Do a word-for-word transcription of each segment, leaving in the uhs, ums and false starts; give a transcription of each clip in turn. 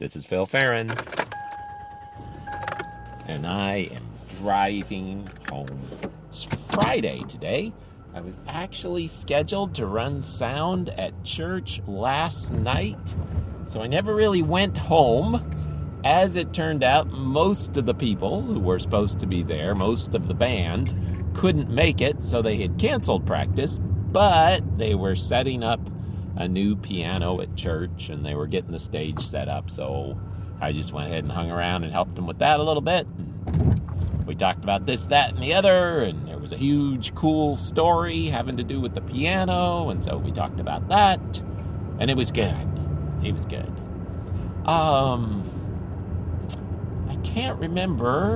This is Phil Farron, and I am driving home. It's Friday today. I was actually scheduled to run sound at church last night, so I never really went home. As it turned out, most of the people who were supposed to be there, most of the band, couldn't make it, so they had canceled practice, but they were setting up a new piano at church, and they were getting the stage set up, so I just went ahead and hung around and helped them with that a little bit. We talked about this, that, and the other, and there was a huge, cool story having to do with the piano, and so we talked about that, and it was good. It was good. Um, I can't remember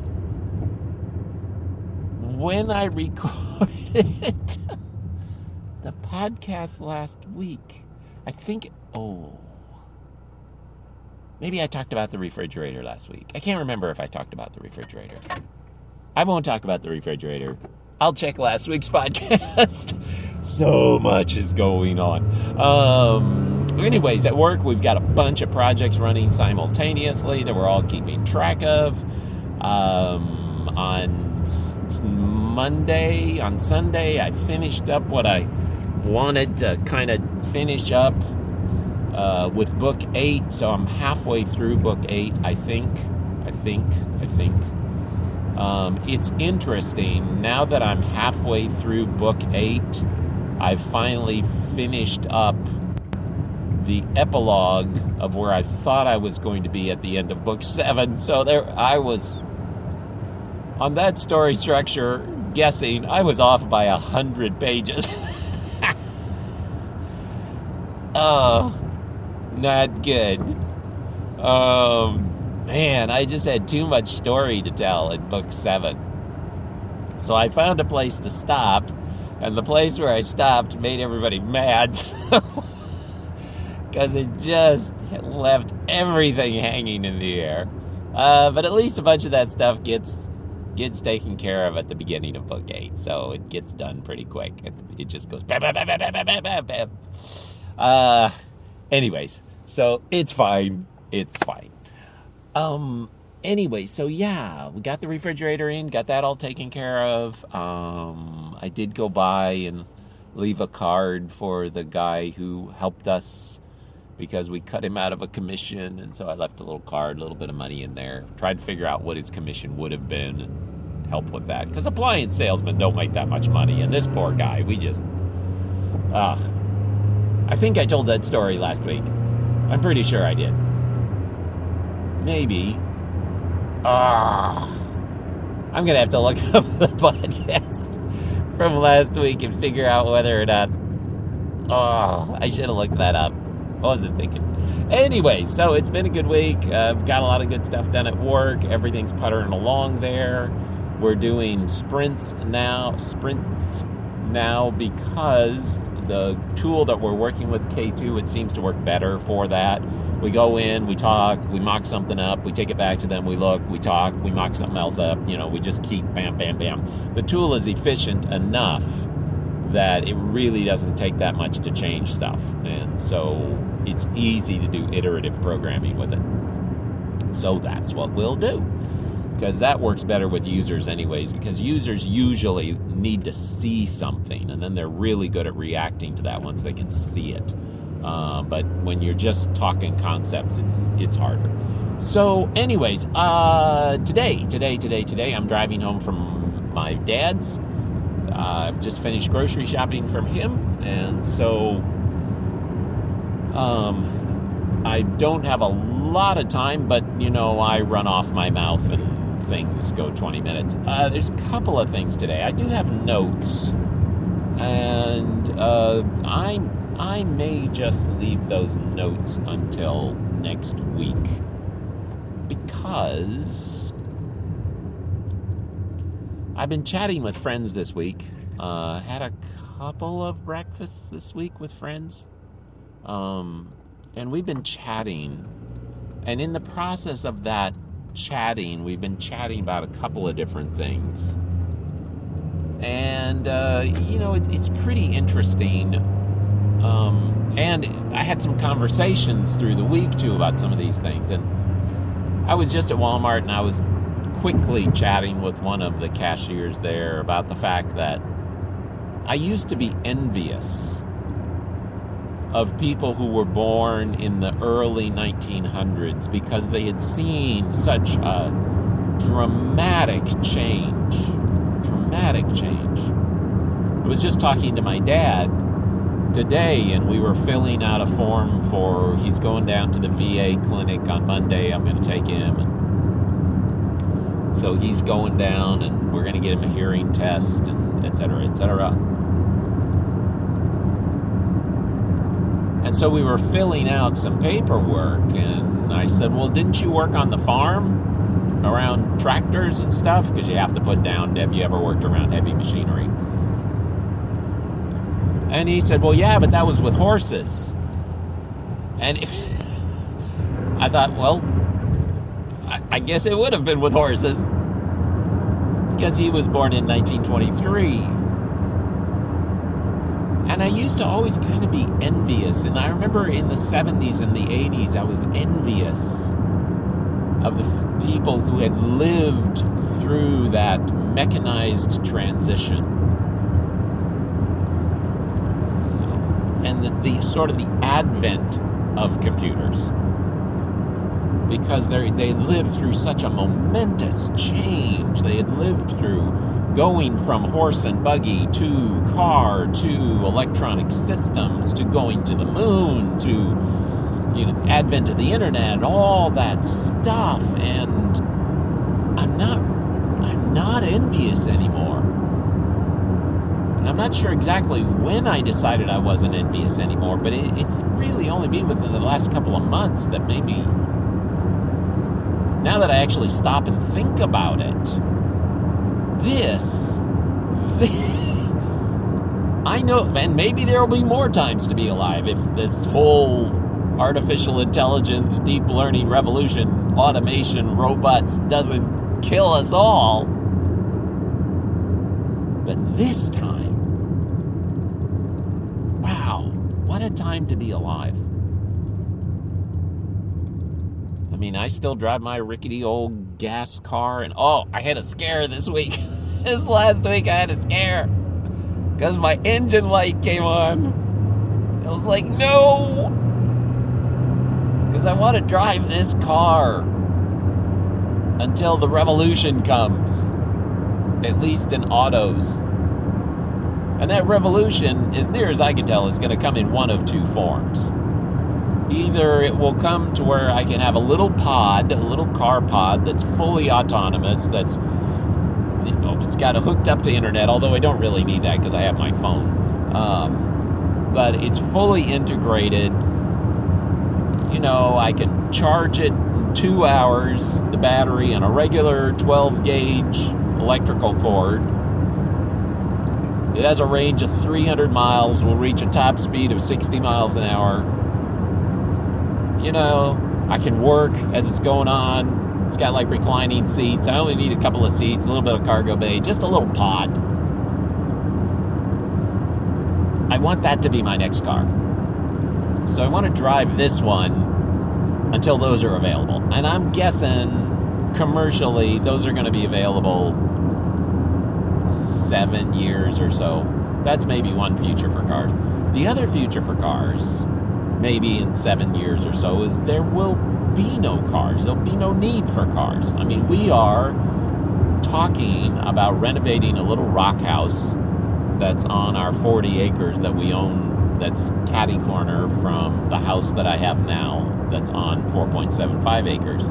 when I recorded the podcast last week. I think, oh, maybe I talked about the refrigerator last week. I can't remember if I talked about the refrigerator. I won't talk about the refrigerator. I'll check last week's podcast. So much is going on. Um, anyways, at work, we've got a bunch of projects running simultaneously that we're all keeping track of. Um, on s- Monday, on Sunday, I finished up what I wanted to kind of finish up uh, with book eight, so I'm halfway through book eight, I think, I think, I think. Um, it's interesting, now that I'm halfway through book eight, I've finally finished up the epilogue of where I thought I was going to be at the end of book seven, so there I was, on that story structure, guessing I was off by a hundred pages. Oh, not good. Um, man, I just had too much story to tell in book seven. So I found a place to stop, and the place where I stopped made everybody mad. Because it just left everything hanging in the air. Uh, but at least a bunch of that stuff gets gets taken care of at the beginning of book eight. So it gets done pretty quick. It, it just goes bam, bam, bam, bam, bam, bam, bam, bam. Uh, anyways, so it's fine. It's fine. Um, anyway, so yeah, we got the refrigerator in, got that all taken care of. Um, I did go by and leave a card for the guy who helped us because we cut him out of a commission. And so I left a little card, a little bit of money in there, tried to figure out what his commission would have been and help with that. Because appliance salesmen don't make that much money. And this poor guy, we just, ah, uh, I think I told that story last week. I'm pretty sure I did. Maybe. Ah, I'm going to have to look up the podcast from last week and figure out whether or not... Oh, I should have looked that up. I wasn't thinking. Anyway, so it's been a good week. Uh, I've got a lot of good stuff done at work. Everything's puttering along there. We're doing sprints now. Sprints now because... the tool that we're working with, K two, it seems to work better for that. We go in, we talk, we mock something up, we take it back to them, we look, we talk, we mock something else up, you know, we just keep bam, bam, bam. The tool is efficient enough that it really doesn't take that much to change stuff. And so it's easy to do iterative programming with it. So that's what we'll do. Because that works better with users anyways, because users usually need to see something, and then they're really good at reacting to that once they can see it. Uh, but when you're just talking concepts, it's it's harder. So anyways, uh, today, today, today, today, I'm driving home from my dad's. I've uh, just finished grocery shopping from him, and so um, I don't have a lot of time, but, you know, I run off my mouth and things go twenty minutes. Uh, there's a couple of things today. I do have notes, and uh, I I may just leave those notes until next week because I've been chatting with friends this week. Uh, had a couple of breakfasts this week with friends, um, and we've been chatting, and in the process of that chatting, we've been chatting about a couple of different things. And, uh, you know, it, it's pretty interesting. Um, And I had some conversations through the week, too, about some of these things. And I was just at Walmart, and I was quickly chatting with one of the cashiers there about the fact that I used to be envious of people who were born in the early nineteen hundreds because they had seen such a dramatic change. Dramatic change. I was just talking to my dad today, and we were filling out a form for, he's going down to the V A clinic on Monday. I'm going to take him. And so he's going down, and we're going to get him a hearing test, and et cetera, et cetera. And so we were filling out some paperwork, and I said, well, didn't you work on the farm around tractors and stuff? Because you have to put down, have you ever worked around heavy machinery? And he said, well, yeah, but that was with horses. And I thought, well, I, I guess it would have been with horses. Because he was born in nineteen twenty-three. And I used to always kind of be envious. And I remember in the seventies and the eighties, I was envious of the f- people who had lived through that mechanized transition. And the, the sort of the advent of computers, because they they lived through such a momentous change. They had lived through going from horse and buggy to car to electronic systems to going to the moon to, you know, advent of the internet, all that stuff. And I'm not I'm not envious anymore. I'm not sure exactly when I decided I wasn't envious anymore, but it, it's really only been within the last couple of months that maybe, now that I actually stop and think about it, this, this I know, and maybe there will be more times to be alive if this whole artificial intelligence, deep learning revolution, automation, robots doesn't kill us all. But this time, what a time to be alive. I mean, I still drive my rickety old gas car, and oh, I had a scare this week. This last week I had a scare because my engine light came on. I was like, no! Because I want to drive this car until the revolution comes, at least in autos. And that revolution, as near as I can tell, is going to come in one of two forms. Either it will come to where I can have a little pod, a little car pod that's fully autonomous, that's, you know, it's got it hooked up to internet, although I don't really need that because I have my phone. Um, but it's fully integrated. You know, I can charge it in two hours, the battery, on a regular twelve gauge electrical cord. It has a range of three hundred miles, will reach a top speed of sixty miles an hour. You know, I can work as it's going on. It's got like reclining seats. I only need a couple of seats, a little bit of cargo bay, just a little pod. I want that to be my next car. So I want to drive this one until those are available. And I'm guessing commercially those are going to be available seven years or so. That's maybe one future for cars. The other future for cars, maybe in seven years or so, is there will be no cars. There'll be no need for cars. I mean, we are talking about renovating a little rock house that's on our forty acres that we own, that's catty corner from the house that I have now, that's on four point seven five acres.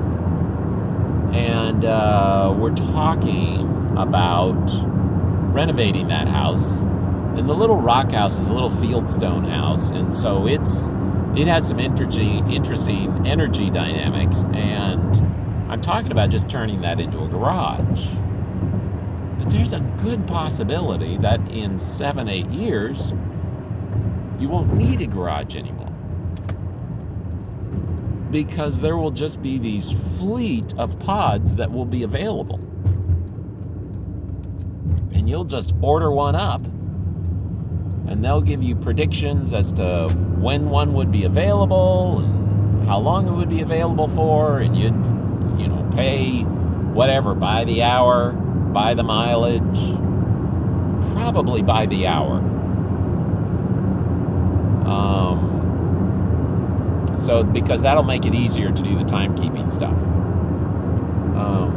And uh, we're talking about renovating that house. And the little rock house is a little fieldstone house, and so it's it has some interesting interesting energy dynamics, and I'm talking about just turning that into a garage. But there's a good possibility that in seven, eight years, you won't need a garage anymore. Because there will just be these fleet of pods that will be available. And you'll just order one up, and they'll give you predictions as to when one would be available and how long it would be available for, and you'd, you know, pay whatever, by the hour, by the mileage, probably by the hour. Um, so, because that'll make it easier to do the timekeeping stuff. Um,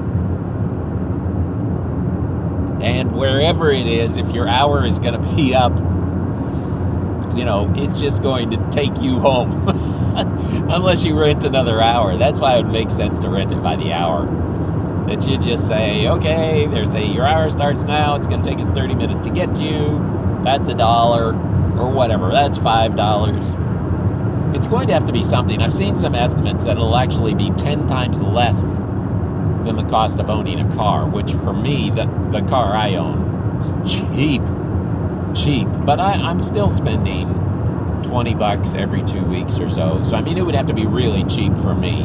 and wherever it is, if your hour is going to be up, you know, it's just going to take you home. Unless you rent another hour. That's why it would make sense to rent it by the hour. That you just say, okay, there's a, your hour starts now, it's going to take us thirty minutes to get to you. That's a dollar, or whatever. That's five dollars. It's going to have to be something. I've seen some estimates that it'll actually be ten times less than the cost of owning a car, which for me, the, the car I own is cheap. Cheap. But I, I'm still spending twenty bucks every two weeks or so. So, I mean, it would have to be really cheap for me.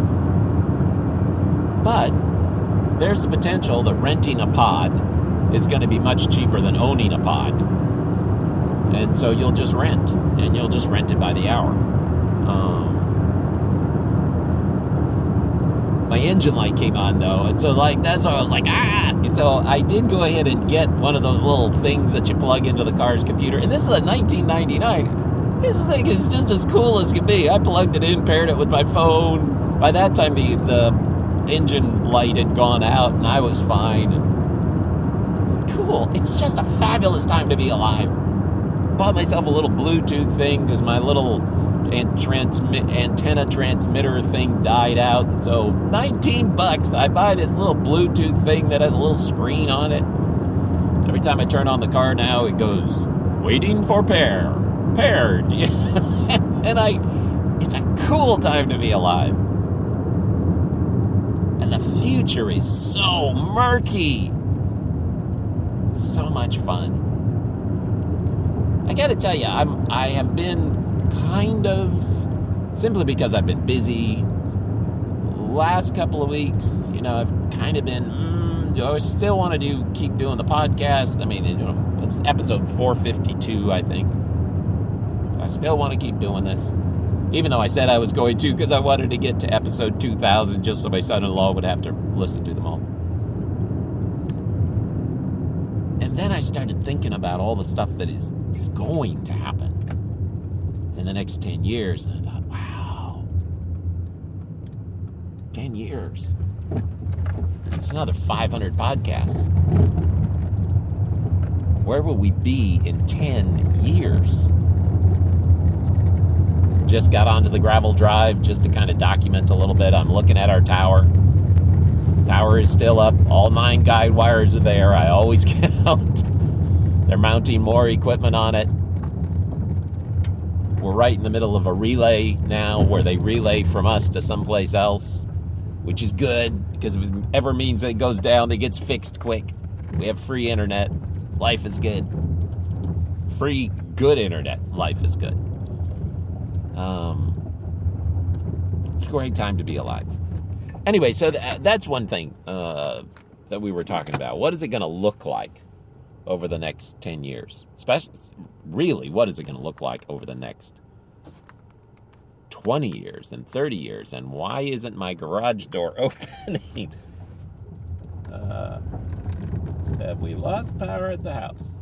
But there's the potential that renting a pod is going to be much cheaper than owning a pod. And so you'll just rent, and you'll just rent it by the hour. Um, my engine light came on, though, and so, like, that's why I was like, ah! So I did go ahead and get one of those little things that you plug into the car's computer, and this is a nineteen ninety-nine. This thing is just as cool as can be. I plugged it in, paired it with my phone. By that time, the, the engine light had gone out, and I was fine. It's cool. It's just a fabulous time to be alive. Bought myself a little Bluetooth thing because my little an- transmit antenna transmitter thing died out. And so nineteen bucks, I buy this little Bluetooth thing that has a little screen on it. Every time I turn on the car now, it goes, waiting for pair, paired. And I, it's a cool time to be alive. And the future is so murky. So much fun. I gotta tell you, I'm, I have been kind of, simply because I've been busy, last couple of weeks, you know, I've kind of been, mm, do I still want to do, keep doing the podcast? I mean, you know, it's episode four fifty-two, I think. I still want to keep doing this. Even though I said I was going to, because I wanted to get to episode two thousand just so my son-in-law would have to listen to them all. And then I started thinking about all the stuff that is, is going to happen in the next ten years. And I thought, wow, ten years. It's another five hundred podcasts. Where will we be in ten years? Just got onto the gravel drive just to kind of document a little bit. I'm looking at our tower. Tower is still up. All nine guide wires are there. I always count. They're mounting more equipment on it. We're right in the middle of a relay now where they relay from us to someplace else, which is good because if it ever means that it goes down, it gets fixed quick. We have free internet. Life is good. Free, good internet. Life is good. Um, it's a great time to be alive. Anyway, so th- that's one thing uh, that we were talking about. What is it going to look like over the next ten years? Especially, really, what is it going to look like over the next twenty years and thirty years? And why isn't my garage door opening? uh, have we lost power at the house?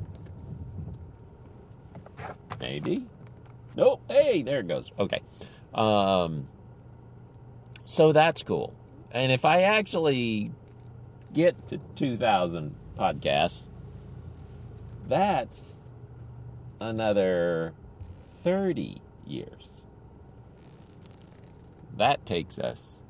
Maybe. Nope. Hey, there it goes. Okay. Um, so that's cool. And if I actually get to two thousand podcasts, that's another thirty years. That takes us,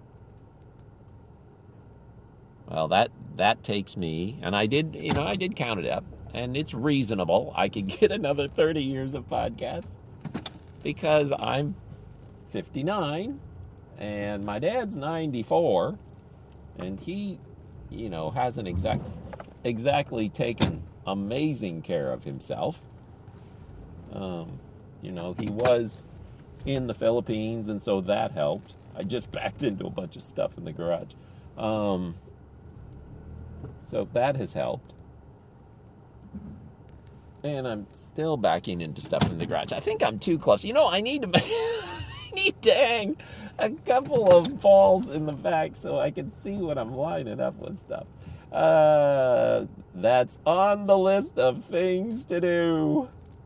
well, that, that takes me, and I did, you know, I did count it up, and it's reasonable. I could get another thirty years of podcasts because I'm fifty-nine. And my dad's ninety-four, and he, you know, hasn't exact, exactly taken amazing care of himself. Um, you know, he was in the Philippines, and so that helped. I just backed into a bunch of stuff in the garage. Um, so that has helped. And I'm still backing into stuff in the garage. I think I'm too close. You know, I need to, I need to hang a couple of balls in the back so I can see when I'm lining up with stuff. Uh, that's on the list of things to do.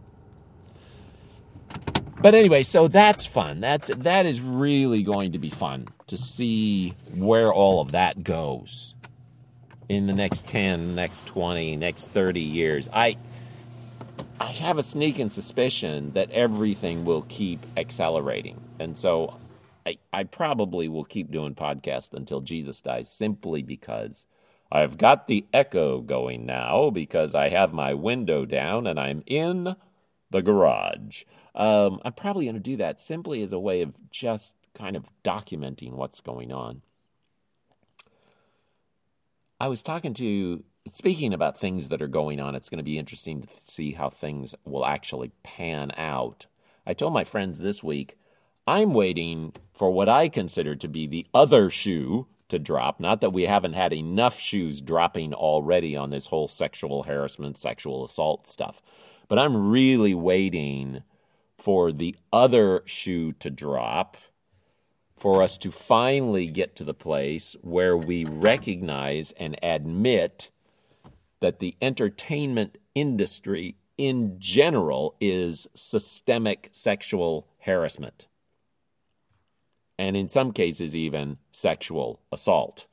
But anyway, so that's fun. That's that is really going to be fun to see where all of that goes in the next ten, next twenty, next thirty years. I I have a sneaking suspicion that everything will keep accelerating. And so I, I probably will keep doing podcasts until Jesus dies, simply because I've got the echo going now, because I have my window down and I'm in the garage. Um, I'm probably going to do that simply as a way of just kind of documenting what's going on. I was talking to, speaking about things that are going on, it's going to be interesting to see how things will actually pan out. I told my friends this week, I'm waiting for what I consider to be the other shoe to drop. Not that we haven't had enough shoes dropping already on this whole sexual harassment, sexual assault stuff. But I'm really waiting for the other shoe to drop, for us to finally get to the place where we recognize and admit that the entertainment industry in general is systemic sexual harassment. And in some cases, even sexual assault.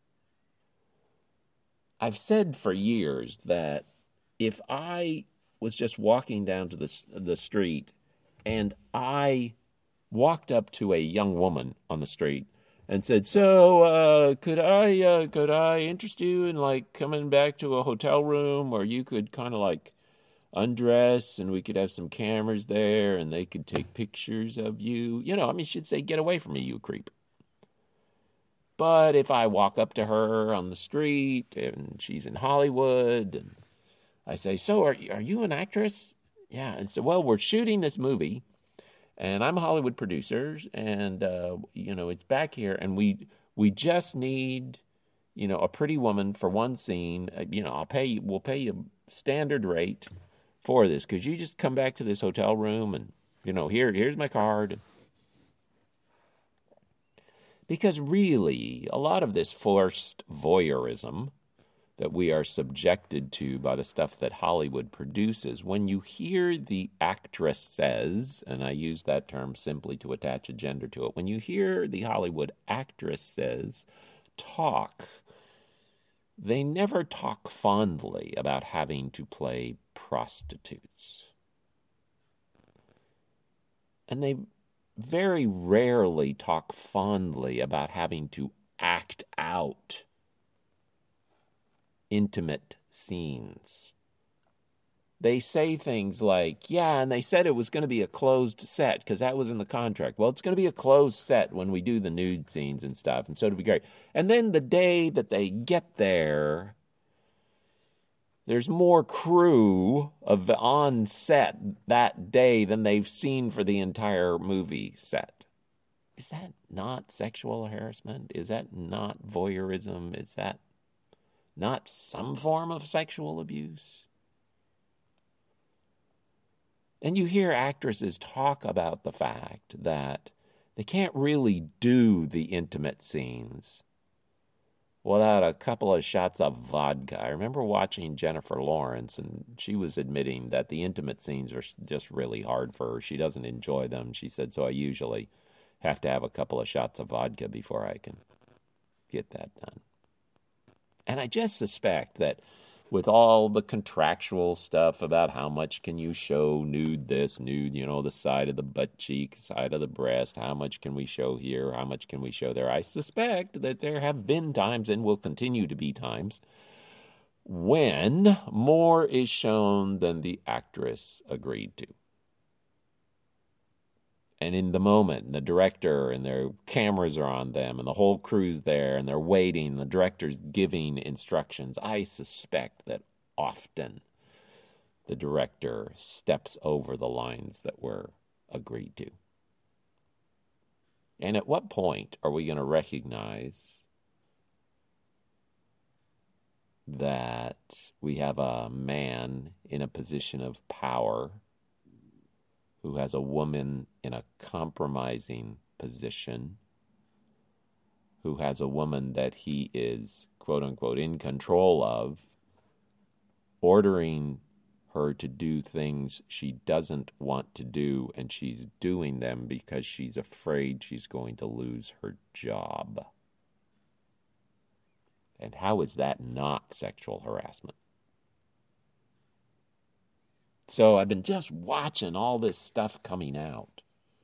I've said for years that if I was just walking down to the, the street and I walked up to a young woman on the street and said, so uh, could I uh, could I interest you in like coming back to a hotel room where you could kind of like undress and we could have some cameras there and they could take pictures of you. You know, I mean, she'd say, get away from me, you creep. But if I walk up to her on the street and she's in Hollywood and I say, so are, are you an actress? Yeah. And so, well, we're shooting this movie and I'm a Hollywood producer and, uh, you know, it's back here and we we just need, you know, a pretty woman for one scene. Uh, you know, I'll pay you, we'll pay you standard rate for this. Could you just come back to this hotel room and, you know, here, here's my card. Because really, a lot of this forced voyeurism that we are subjected to by the stuff that Hollywood produces, when you hear the actress says, and I use that term simply to attach a gender to it, when you hear the Hollywood actress says talk, they never talk fondly about having to play prostitutes. And they very rarely talk fondly about having to act out intimate scenes. They say things like, yeah, and they said it was going to be a closed set because that was in the contract. Well, it's going to be a closed set when we do the nude scenes and stuff, and so it'll be great. And then the day that they get there, there's more crew of on set that day than they've seen for the entire movie set. Is that not sexual harassment? Is that not voyeurism? Is that not some form of sexual abuse? And you hear actresses talk about the fact that they can't really do the intimate scenes without a couple of shots of vodka. I remember watching Jennifer Lawrence, and she was admitting that the intimate scenes are just really hard for her. She doesn't enjoy them. She said, so I usually have to have a couple of shots of vodka before I can get that done. And I just suspect that with all the contractual stuff about how much can you show nude this, nude, you know, the side of the butt cheek, side of the breast, how much can we show here, how much can we show there, I suspect that there have been times and will continue to be times when more is shown than the actress agreed to. And in the moment, the director and their cameras are on them and the whole crew's there and they're waiting, the director's giving instructions. I suspect that often the director steps over the lines that were agreed to. And at what point are we going to recognize that we have a man in a position of power who has a woman in a compromising position, who has a woman that he is, quote unquote, in control of, ordering her to do things she doesn't want to do, and she's doing them because she's afraid she's going to lose her job. And how is that not sexual harassment? So I've been just watching all this stuff coming out.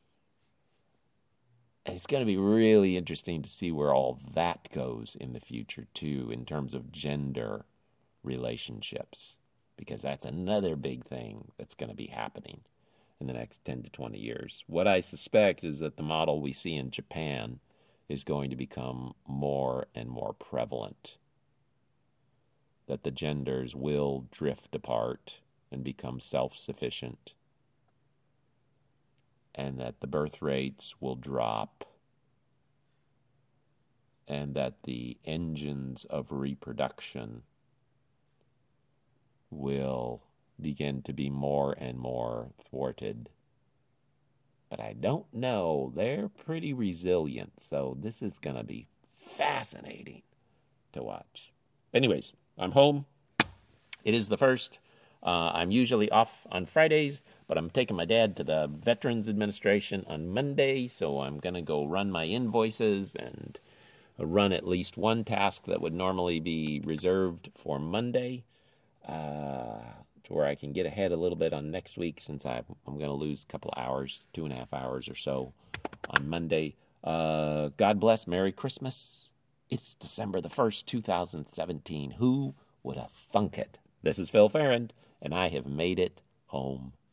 And it's going to be really interesting to see where all that goes in the future, too, in terms of gender relationships. Because that's another big thing that's going to be happening in the next ten to twenty years. What I suspect is that the model we see in Japan is going to become more and more prevalent. That the genders will drift apart and become self-sufficient. And that the birth rates will drop. And that the engines of reproduction will begin to be more and more thwarted. But I don't know. They're pretty resilient, so this is going to be fascinating to watch. Anyways, I'm home. It is the first. Uh, I'm usually off on Fridays, but I'm taking my dad to the Veterans Administration on Monday, so I'm going to go run my invoices and run at least one task that would normally be reserved for Monday. Uh, to where I can get ahead a little bit on next week, since I, I'm going to lose a couple hours, two and a half hours or so on Monday. Uh, God bless. Merry Christmas. It's December the first, two thousand seventeen. Who would have thunk it? This is Phil Farrand, and I have made it home